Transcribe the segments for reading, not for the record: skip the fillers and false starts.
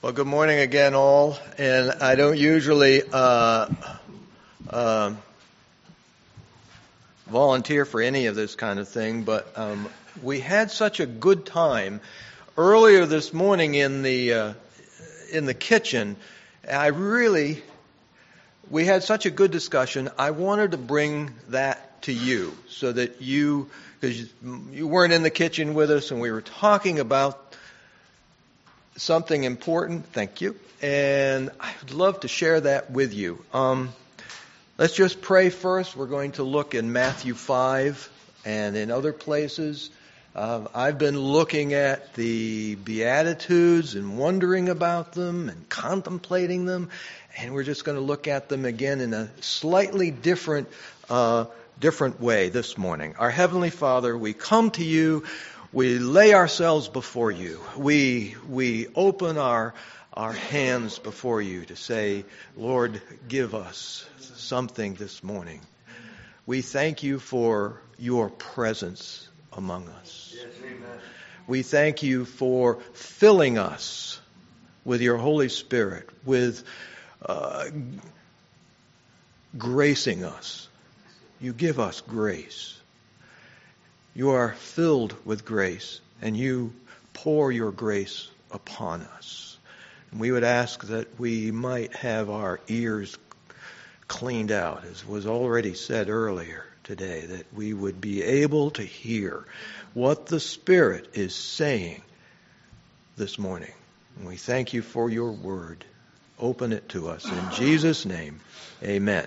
Well, good morning again, all. And I don't usually volunteer for any of this kind of thing, but we had such a good time earlier this morning in the kitchen. We had such a good discussion. I wanted to bring that to you so that because you weren't in the kitchen with us, and we were talking about something important. Thank you. And I'd love to share that with you. Let's just pray first. We're going to look in Matthew 5 and in other places. I've been looking at the Beatitudes and wondering about them and contemplating them. And we're just going to look at them again in a slightly different way this morning. Our Heavenly Father, we come to you. We lay ourselves before you. We open our hands before you to say, Lord, give us something this morning. We thank you for your presence among us. Yes, amen. We thank you for filling us with your Holy Spirit, with gracing us. You give us grace. You are filled with grace, and you pour your grace upon us. And we would ask that we might have our ears cleaned out, as was already said earlier today, that we would be able to hear what the Spirit is saying this morning. And we thank you for your word. Open it to us. In Jesus' name, amen.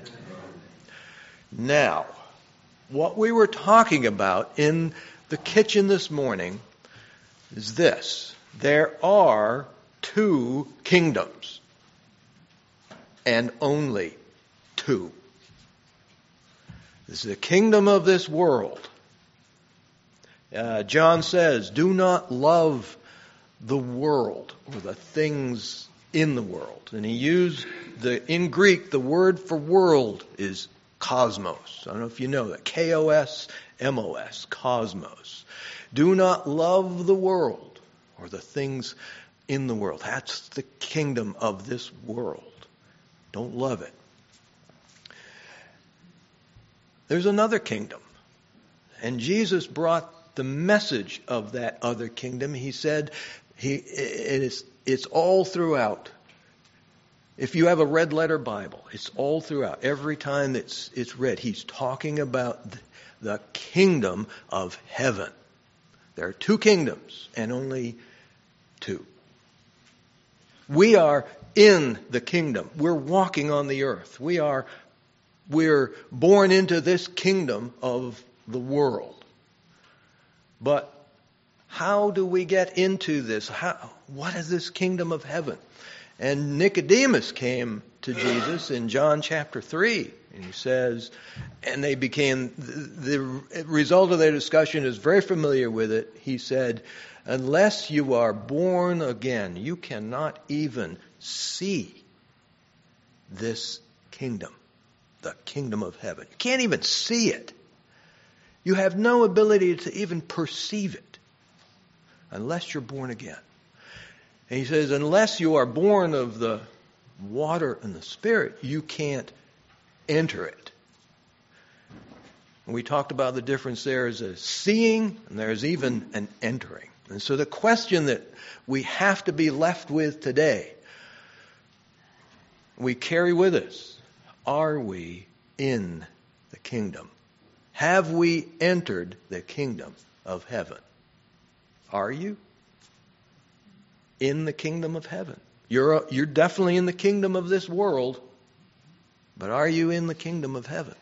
Now, what we were talking about in the kitchen this morning is this. There are two kingdoms, and only two. This is the kingdom of this world. John says, do not love the world or the things in the world. And he used in Greek, the word for world is cosmos. I don't know if you know that. K-O-S-M-O-S, cosmos. Do not love the world or the things in the world. That's the kingdom of this world. Don't love it. There's another kingdom. And Jesus brought the message of that other kingdom. He said it's all throughout. If you have a red letter Bible, it's all throughout. Every time it's read, he's talking about the kingdom of heaven. There are two kingdoms and only two. We are in the kingdom. We're walking on the earth. We're born into this kingdom of the world. But how do we get into this? What is this kingdom of heaven? And Nicodemus came to Jesus in John chapter 3. And he says, and they became, the result of their discussion is very familiar with it. He said, unless you are born again, you cannot even see this kingdom, the kingdom of heaven. You can't even see it. You have no ability to even perceive it unless you're born again. And he says, unless you are born of the water and the Spirit, you can't enter it. And we talked about the difference there is a seeing and there's even an entering. And so the question that we have to be left with today, we carry with us, are we in the kingdom? Have we entered the kingdom of heaven? Are you in the kingdom of heaven? You're definitely in the kingdom of this world, but are you in the kingdom of heaven?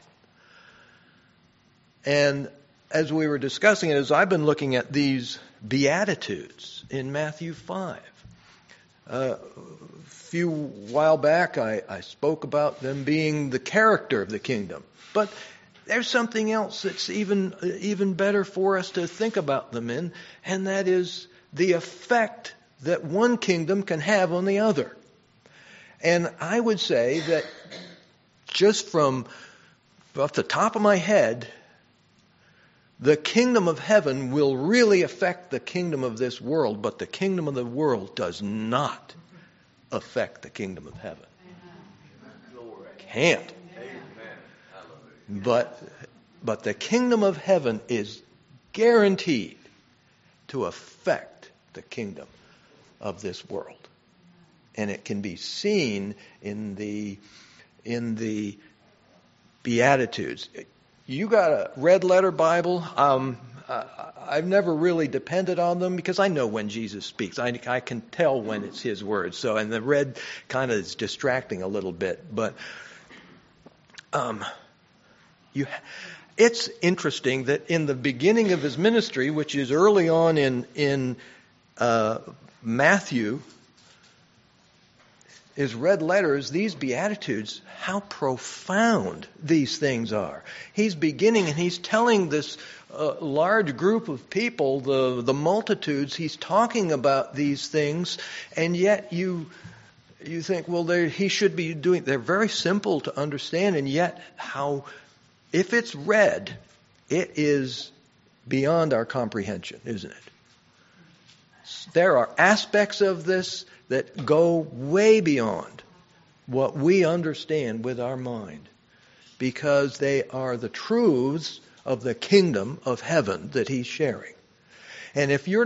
And as we were discussing it, as I've been looking at these Beatitudes in Matthew 5, a few while back I spoke about them being the character of the kingdom. But there's something else that's even better for us to think about them in, and that is the effect that one kingdom can have on the other. And I would say that just from off the top of my head, the kingdom of heaven will really affect the kingdom of this world, but the kingdom of the world does not affect the kingdom of heaven. Can't. But the kingdom of heaven is guaranteed to affect the kingdom of this world. And it can be seen in the Beatitudes. You got a red letter Bible? I've never really depended on them because I know when Jesus speaks. I can tell when it's his words. So, and the red kind of is distracting a little bit. But it's interesting that in the beginning of his ministry, which is early on in Matthew, his red letters, these Beatitudes, how profound these things are. He's beginning and he's telling this large group of people, the multitudes, he's talking about these things, and yet you think, well, he should be doing, they're very simple to understand, and yet how, if it's read, it is beyond our comprehension, isn't it? There are aspects of this that go way beyond what we understand with our mind, because they are the truths of the kingdom of heaven that he's sharing. And if you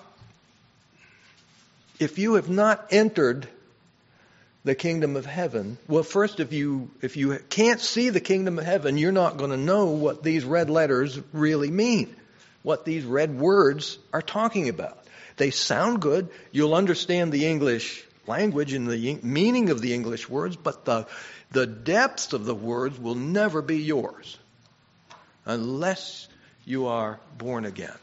have not entered the kingdom of heaven, well, first, if you can't see the kingdom of heaven, you're not going to know what these red letters really mean, what these red words are talking about. They sound good. You'll understand the English language and the meaning of the English words, but the depths of the words will never be yours unless you are born again.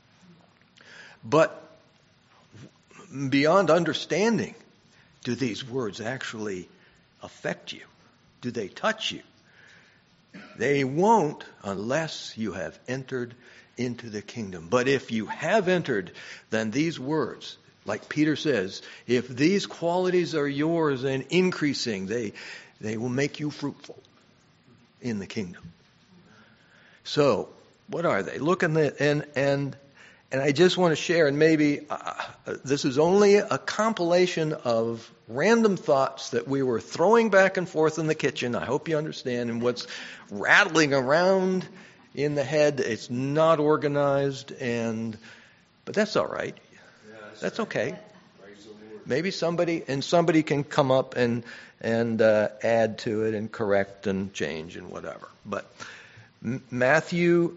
But beyond understanding, do these words actually affect you? Do they touch you? They won't unless you have entered into the kingdom. But if you have entered, then these words, like Peter says, if these qualities are yours and increasing, they will make you fruitful in the kingdom. So, what are they? Look in the and I just want to share, and maybe this is only a compilation of random thoughts that we were throwing back and forth in the kitchen. I hope you understand, and what's rattling around in the head. It's not organized, but that's all right. That's okay. Maybe somebody can come up and add to it and correct and change and whatever. But Matthew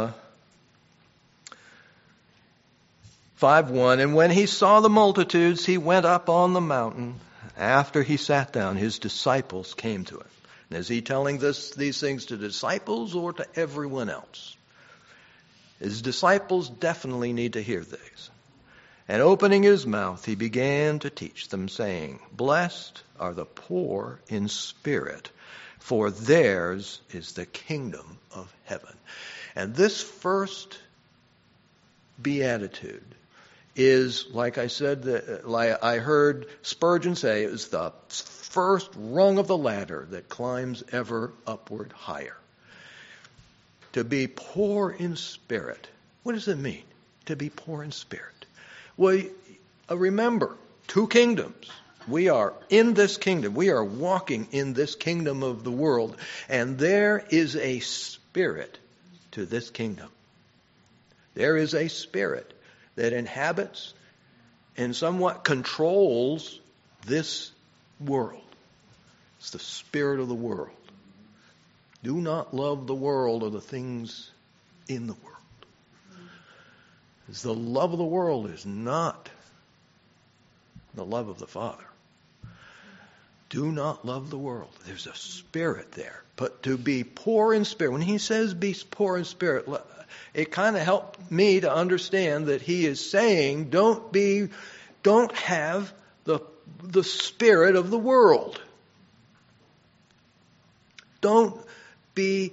5:1, and when he saw the multitudes, he went up on the mountain. After he sat down, his disciples came to him. And is he telling these things to disciples or to everyone else? His disciples definitely need to hear these. And opening his mouth, he began to teach them, saying, "Blessed are the poor in spirit, for theirs is the kingdom of heaven." And this first beatitude is, like I said, I heard Spurgeon say, it was the first rung of the ladder that climbs ever upward higher. To be poor in spirit. What does it mean, to be poor in spirit? Well, remember, two kingdoms. We are in this kingdom. We are walking in this kingdom of the world. And there is a spirit to this kingdom. There is a spirit that inhabits and somewhat controls this world. It's the spirit of the world. Do not love the world or the things in the world. Because the love of the world is not the love of the Father. Do not love the world. There's a spirit there. But to be poor in spirit, when he says be poor in spirit, it kind of helped me to understand that he is saying don't have the spirit of the world. Don't be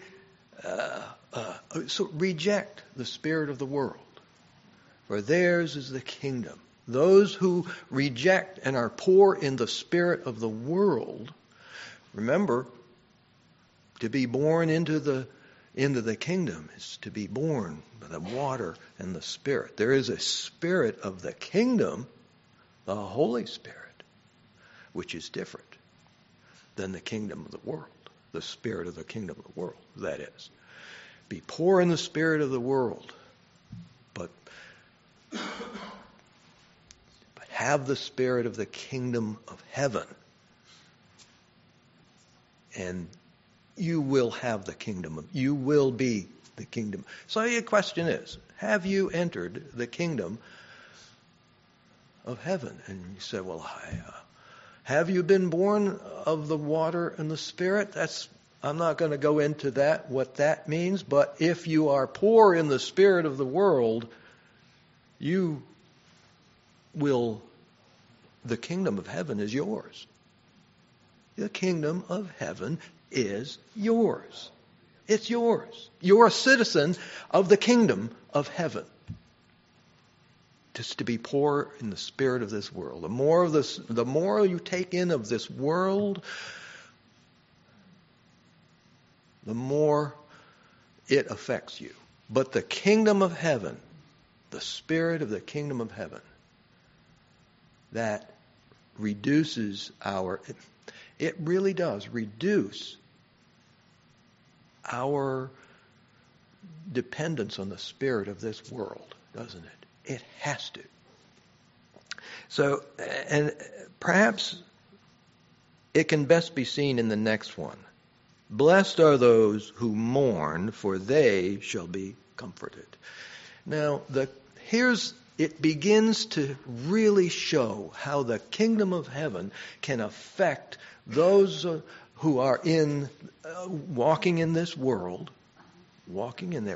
so reject the spirit of the world. For theirs is the kingdom. Those who reject and are poor in the spirit of the world, remember, to be born into the kingdom is to be born by the water and the Spirit. There is a spirit of the kingdom, the Holy Spirit. which is different than the kingdom of the world, the spirit of the kingdom of the world, that is. Be poor in the spirit of the world, but have the spirit of the kingdom of heaven, and you will have the kingdom. You will be the kingdom. So your question is, have you entered the kingdom of heaven? And you say, well, have you been born of the water and the Spirit? I'm not going to go into that, what that means, but if you are poor in the spirit of the world, the kingdom of heaven is yours. The kingdom of heaven is yours. It's yours. You're a citizen of the kingdom of heaven. Just to be poor in the spirit of this world. The more you take in of this world, the more it affects you. But the kingdom of heaven, the spirit of the kingdom of heaven, that reduces it really does reduce our dependence on the spirit of this world, doesn't it? It has to. So, and perhaps it can best be seen in the next one. Blessed are those who mourn, for they shall be comforted. Now, it begins to really show how the kingdom of heaven can affect those who are walking in this world, walking in there.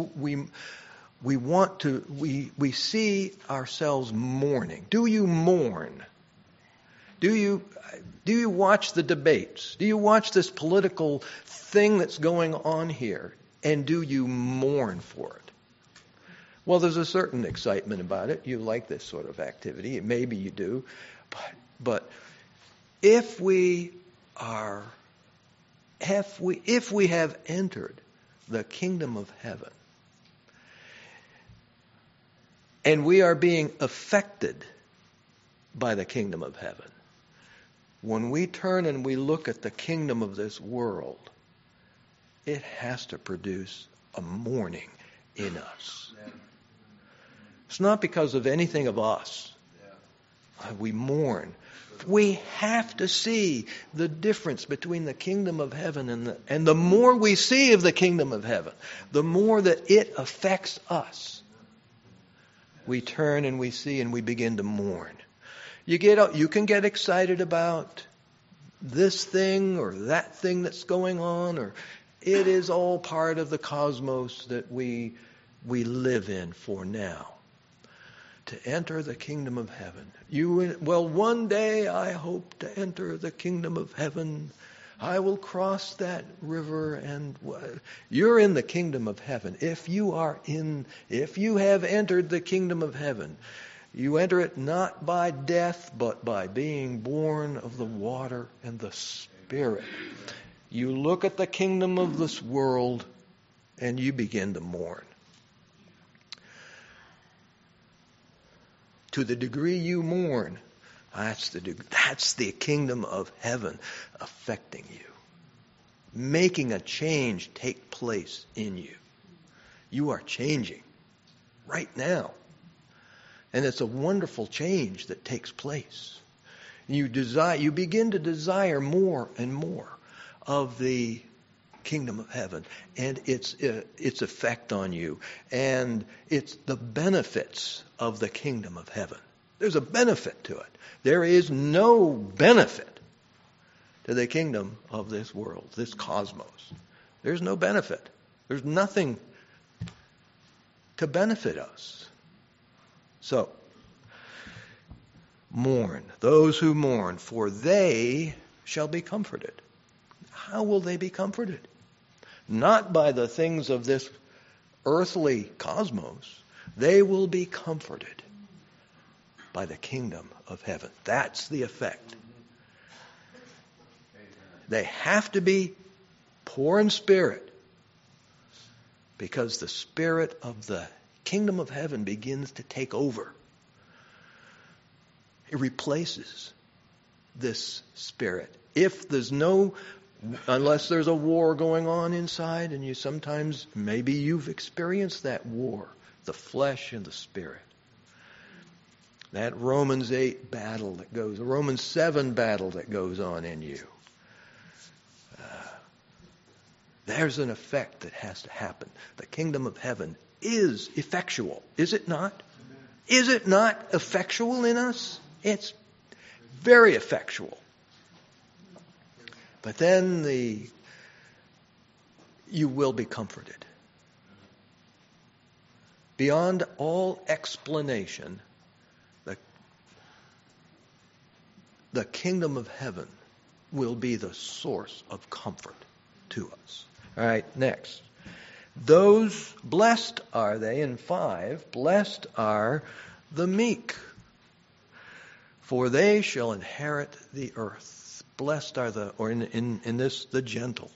We see ourselves mourning. Do you mourn? Do you watch the debates? Do you watch this political thing that's going on here? And do you mourn for it? Well, there's a certain excitement about it. You like this sort of activity. Maybe you do. But if we have entered the kingdom of heaven, and we are being affected by the kingdom of heaven, when we turn and we look at the kingdom of this world, it has to produce a mourning in us. It's not because of anything of us. We mourn. We have to see the difference between the kingdom of heaven and the more we see of the kingdom of heaven, the more that it affects us. We turn and we see and we begin to mourn. You can get excited about this thing or that thing that's going on, or it is all part of the cosmos that we live in for now. To enter the kingdom of heaven. One day I hope to enter the kingdom of heaven. I will cross that river, and you're in the kingdom of heaven. If you have entered the kingdom of heaven, you enter it not by death, but by being born of the water and the Spirit. You look at the kingdom of this world and you begin to mourn. To the degree you mourn, that's the kingdom of heaven affecting you. Making a change take place in you. You are changing right now. And it's a wonderful change that takes place. You begin to desire more and more of the kingdom of heaven and its effect on you, and it's the benefits of the kingdom of heaven. There's a benefit to it. There is no benefit to the kingdom of this world, this cosmos. There's no benefit. There's nothing to benefit us. So, mourn. Those who mourn, for they shall be comforted. How will they be comforted? Not by the things of this earthly cosmos. They will be comforted by the kingdom of heaven. That's the effect. They have to be poor in spirit, because the spirit of the kingdom of heaven begins to take over. It replaces this Spirit. Unless there's a war going on inside, and maybe you've experienced that war, the flesh and the Spirit. That Romans 8 battle Romans 7 battle that goes on in you. There's an effect that has to happen. The kingdom of heaven is effectual, is it not? Is it not effectual in us? It's very effectual. But then you will be comforted. Beyond all explanation, the kingdom of heaven will be the source of comfort to us. All right, next. Those blessed are they, in 5, blessed are the meek, for they shall inherit the earth. Blessed are the gentle.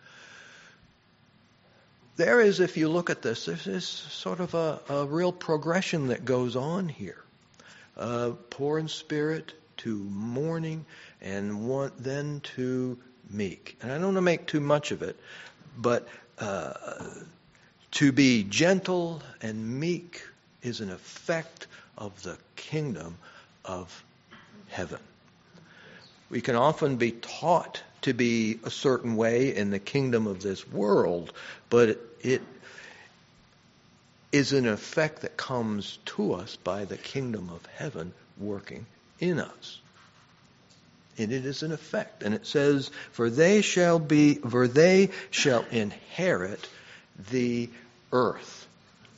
There is, if you look at this, there's sort of a real progression that goes on here. Poor in spirit to mourning, and then to meek. And I don't want to make too much of it, but to be gentle and meek is an effect of the kingdom of heaven. We can often be taught to be a certain way in the kingdom of this world, but it is an effect that comes to us by the kingdom of heaven working in us. And it is an effect. And it says, for they shall inherit the earth.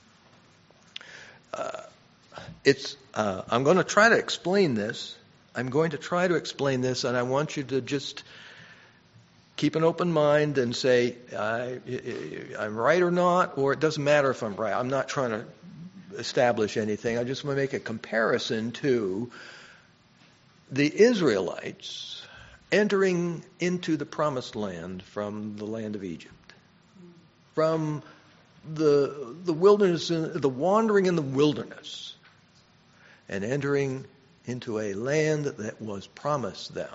I'm going to try to explain this. And I want you to just keep an open mind and say, I'm right or not, or it doesn't matter if I'm right. I'm not trying to establish anything. I just want to make a comparison to the Israelites entering into the promised land from the land of Egypt, from the wilderness, the wandering in the wilderness, and entering into a land that was promised them.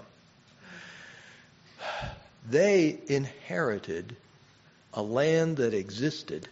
They inherited a land that existed,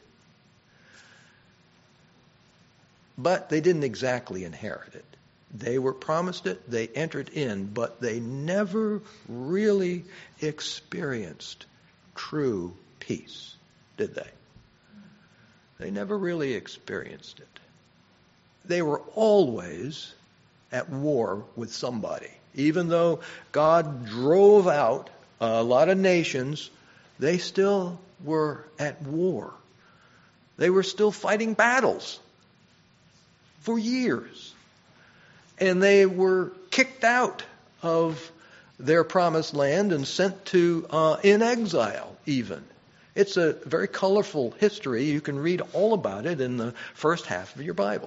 but they didn't exactly inherit it. They were promised it, they entered in, but they never really experienced true peace, did they? They never really experienced it. They were always at war with somebody. Even though God drove out a lot of nations, they still were at war. They were still fighting battles for years. And they were kicked out of their promised land and sent to in exile even. It's a very colorful history. You can read all about it in the first half of your Bible.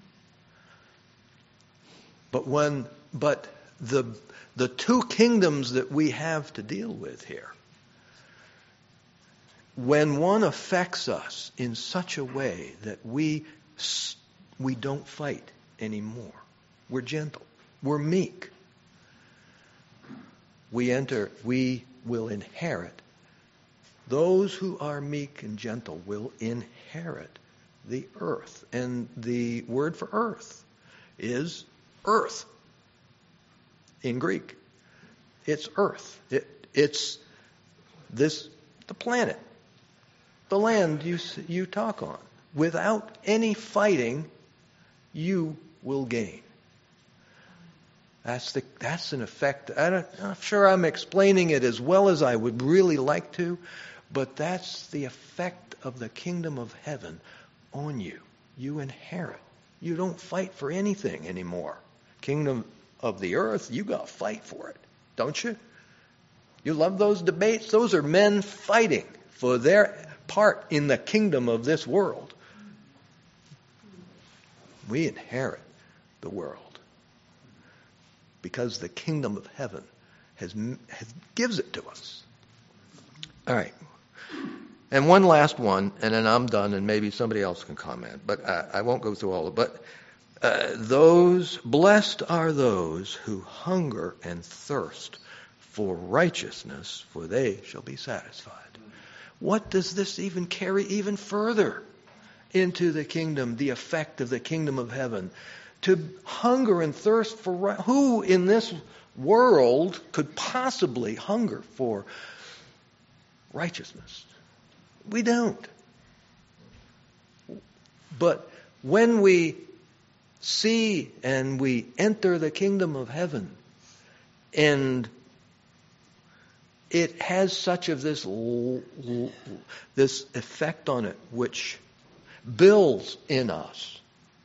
But the two kingdoms that we have to deal with here, when one affects us in such a way that we don't fight anymore, we're gentle, we're meek, we will inherit. Those who are meek and gentle will inherit the earth. And the word for earth is earth in Greek. It's earth. It's the planet, the land you talk on. Without any fighting, you will gain. That's an effect. I'm not sure I'm explaining it as well as I would really like to, but that's the effect of the kingdom of heaven on you. You inherit. You don't fight for anything anymore. Kingdom of the earth, you got to fight for it, don't you? You love those debates? Those are men fighting for their part in the kingdom of this world. We inherit the world because the kingdom of heaven gives it to us. All right. And one last one, and then I'm done, and maybe somebody else can comment. But I won't go through all of it. Blessed are those who hunger and thirst for righteousness, for they shall be satisfied. What does this even carry even further into the kingdom, the effect of the kingdom of heaven? To hunger and thirst for who in this world could possibly hunger for righteousness? We don't. But when we see and we enter the kingdom of heaven, and it has such of this effect on it which builds in us.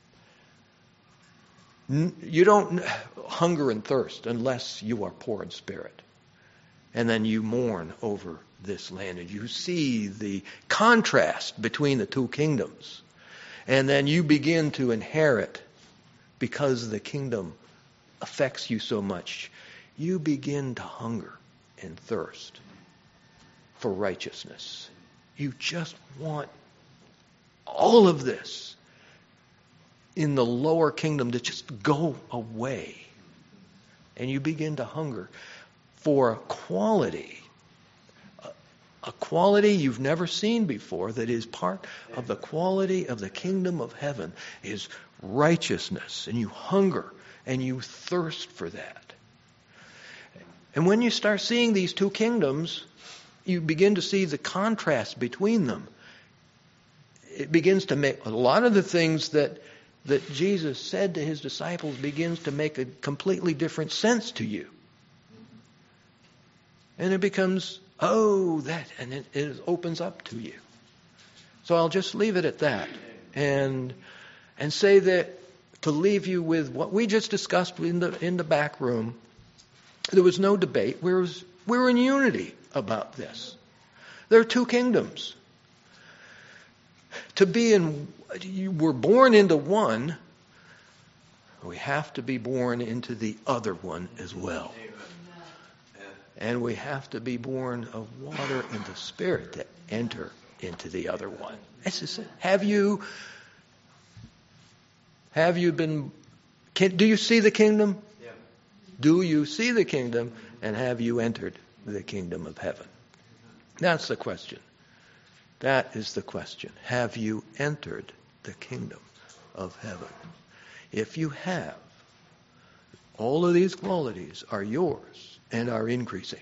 You don't hunger and thirst unless you are poor in spirit. And then you mourn over this land and you see the contrast between the two kingdoms. And then you begin to inherit, because the kingdom affects you so much, you begin to hunger and thirst for righteousness. You just want all of this in the lower kingdom to just go away. And you begin to hunger for a quality you've never seen before, that is part of the quality of the kingdom of heaven, is righteousness. And you hunger and you thirst for that. And when you start seeing these two kingdoms, you begin to see the contrast between them. It begins to make a lot of the things that Jesus said to his disciples begins to make a completely different sense to you. And it becomes, and it opens up to you. So I'll just leave it at that. And say that, to leave you with what we just discussed in the back room, there was no debate. We were in unity about this. There are two kingdoms. You were born into one, we have to be born into the other one as well. And we have to be born of water and the Spirit to enter into the other one. That's just it. Have you been? Do you see the kingdom? Yeah. Do you see the kingdom, and have you entered the kingdom of heaven? That's the question. That is the question. Have you entered the kingdom of heaven? If you have, all of these qualities are yours and are increasing.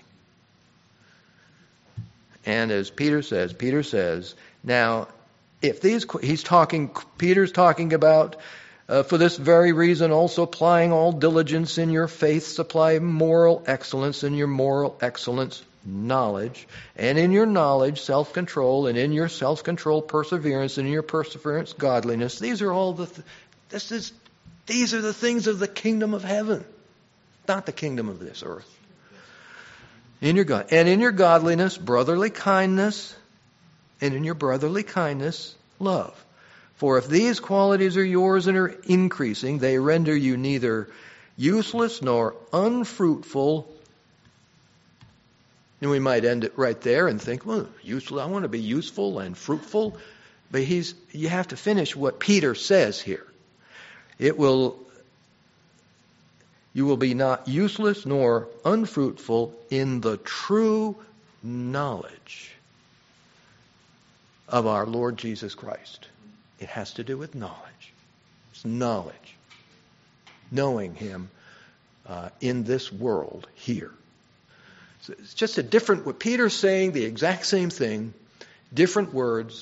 And as Peter says, now, if Peter's talking about, for this very reason, also applying all diligence in your faith, supply moral excellence, in your moral excellence, knowledge, and in your knowledge, self-control, and in your self-control, perseverance, and in your perseverance, godliness. These are all these are the things of the kingdom of heaven, not the kingdom of this earth. In your godliness, brotherly kindness, and in your brotherly kindness, love. For if these qualities are yours and are increasing, they render you neither useless nor unfruitful. And we might end it right there and think, well, useful. I want to be useful and fruitful. But you have to finish what Peter says here. You will be not useless nor unfruitful in the true knowledge of our Lord Jesus Christ. It has to do with knowledge. It's knowledge. Knowing Him in this world here. So it's just what Peter's saying, the exact same thing, different words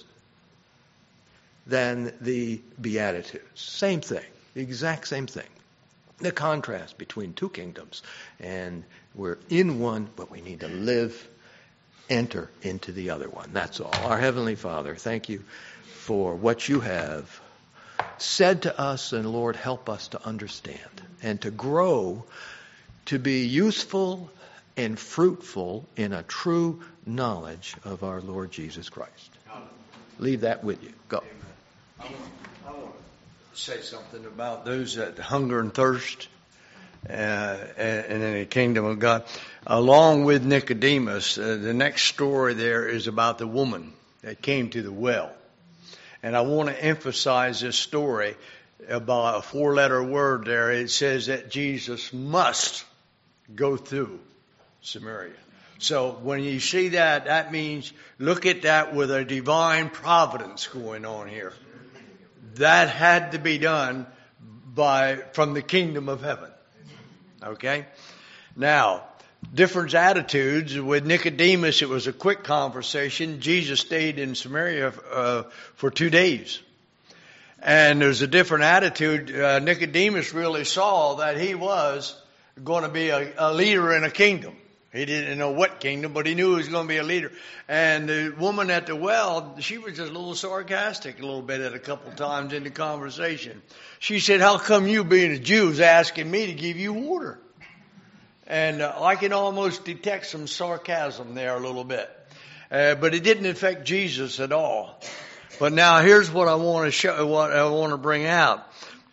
than the Beatitudes. Same thing, the exact same thing. The contrast between two kingdoms. And we're in one, but we need to enter into the other one. That's all. Our Heavenly Father, thank you for what you have said to us, and Lord, help us to understand and to grow to be useful and fruitful in a true knowledge of our Lord Jesus Christ. Leave that with you. Go. I want to say something about those that hunger and thirst and in the kingdom of God. Along with Nicodemus, the next story there is about the woman that came to the well. And I want to emphasize this story about a 4-letter word there. It says that Jesus must go through Samaria. So when you see that, that means look at that with a divine providence going on here. That had to be done from the kingdom of heaven. Okay? Now, different attitudes. With Nicodemus, it was a quick conversation. Jesus stayed in Samaria for 2 days. And there's a different attitude. Nicodemus really saw that he was going to be a leader in a kingdom. He didn't know what kingdom, but he knew he was going to be a leader. And the woman at the well, she was just a little sarcastic a little bit at a couple of times in the conversation. She said, how come you being a Jew is asking me to give you water? And I can almost detect some sarcasm there a little bit. But it didn't affect Jesus at all. But now here's what I want to show, what I want to bring out.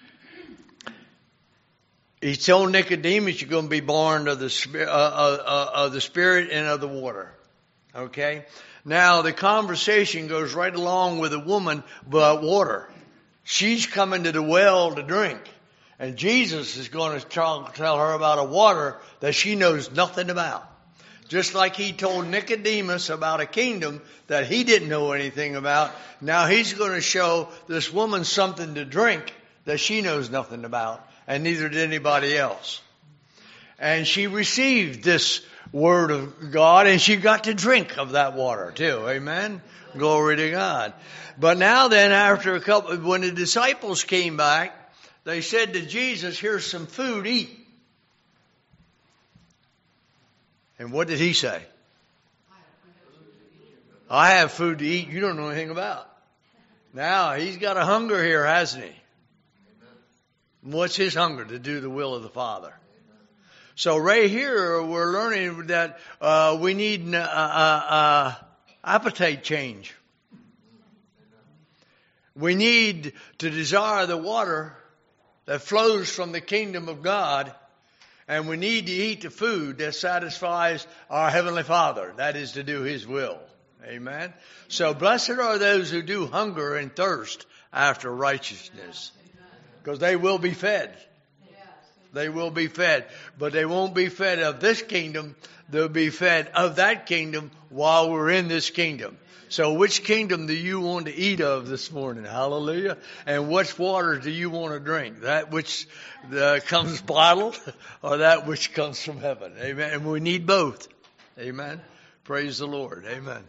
He told Nicodemus, you're going to be born of the Spirit and of the water. Okay? Now the conversation goes right along with a woman about water. She's coming to the well to drink. And Jesus is going to tell her about a water that she knows nothing about. Just like he told Nicodemus about a kingdom that he didn't know anything about. Now he's going to show this woman something to drink that she knows nothing about. And neither did anybody else. And she received this word of God, and she got to drink of that water too. Amen? Glory to God. But now then, after when the disciples came back, they said to Jesus, here's some food, eat. And what did he say? I have food to eat you don't know anything about. Now, he's got a hunger here, hasn't he? What's his hunger? To do the will of the Father. So right here, we're learning that we need an appetite change. We need to desire the water that flows from the kingdom of God, and we need to eat the food that satisfies our Heavenly Father. That is to do His will. Amen. So blessed are those who do hunger and thirst after righteousness, because they will be fed. They will be fed. But they won't be fed of this kingdom. They'll be fed of that kingdom while we're in this kingdom. So which kingdom do you want to eat of this morning? Hallelujah. And which water do you want to drink? That which comes bottled or that which comes from heaven? Amen. And we need both. Amen. Praise the Lord. Amen.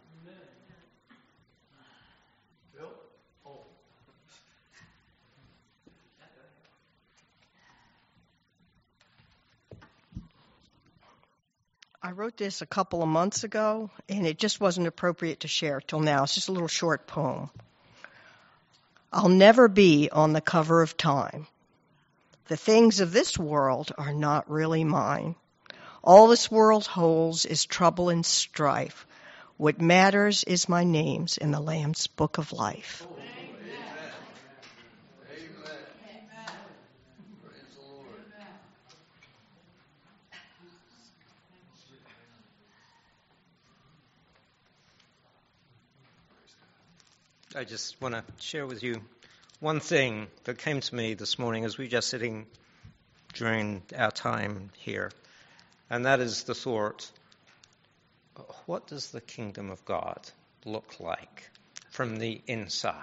I wrote this a couple of months ago, and it just wasn't appropriate to share till now. It's just a little short poem. I'll never be on the cover of Time. The things of this world are not really mine. All this world holds is trouble and strife. What matters is my name's in the Lamb's Book of Life. I just want to share with you one thing that came to me this morning as we were just sitting during our time here, and that is the thought, what does the kingdom of God look like from the inside?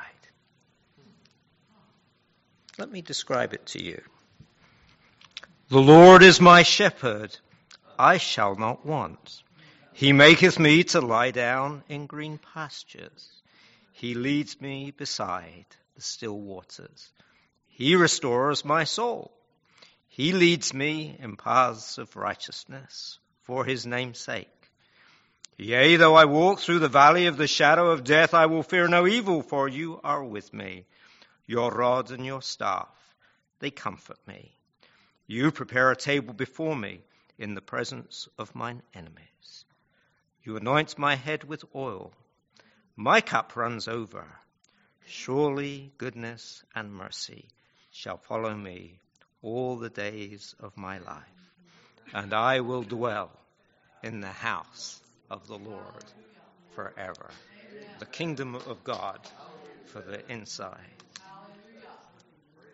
Let me describe it to you. The Lord is my shepherd, I shall not want. He maketh me to lie down in green pastures. He leads me beside the still waters. He restores my soul. He leads me in paths of righteousness for his name's sake. Yea, though I walk through the valley of the shadow of death, I will fear no evil, for you are with me. Your rod and your staff, they comfort me. You prepare a table before me in the presence of mine enemies. You anoint my head with oil. My cup runs over. Surely goodness and mercy shall follow me all the days of my life, and I will dwell in the house of the Lord forever. The kingdom of God for the inside.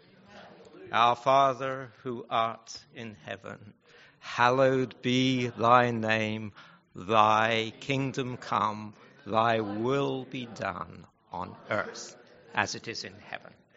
Our Father, who art in heaven, hallowed be thy name. Thy kingdom come, thy will be done on earth as it is in heaven.